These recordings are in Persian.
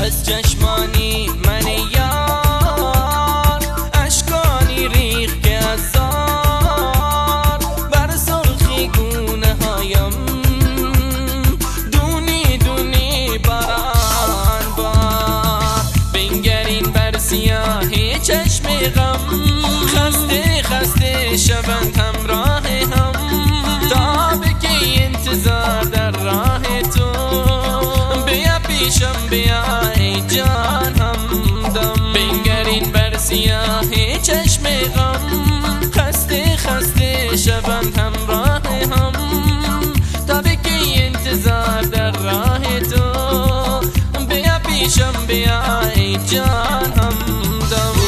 از چشمانی من یار اشکانی ریخ که از زار بر سرخی گونه هایم دونی دونی باران بار بنگرین بر سیاهی چشم غم خسته خسته شوند همراه هم تا بکی انتظار در راه تو بیا پیشم بیا ای جان همدم بنگرین بر سیاهی چشم غم خسته خسته شوند همراه هم تا بکی انتظار در راه تو بیا پیشم بیا ای جان همدم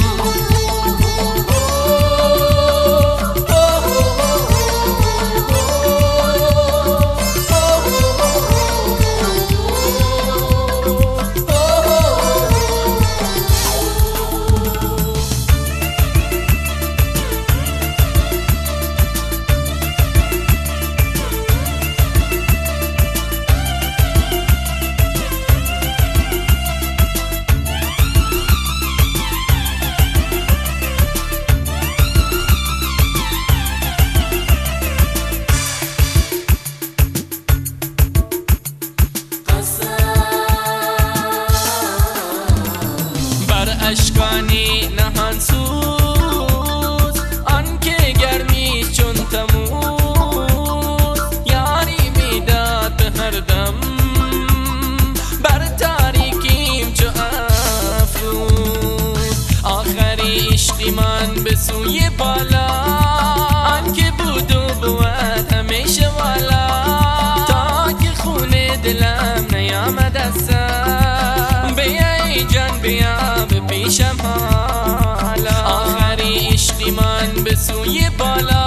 اشکانی نهان سوز آنکه گرمی چون تموز یاری میداد به هر دم بر تاریکیم چو افروز آخری عشقی من به سوی بالا آنکه بود و بود همیشه والا تا که خون دلم نیامد از سر بیا ای جان بیا پیشم حالا آخری عشقی من به سوی بالا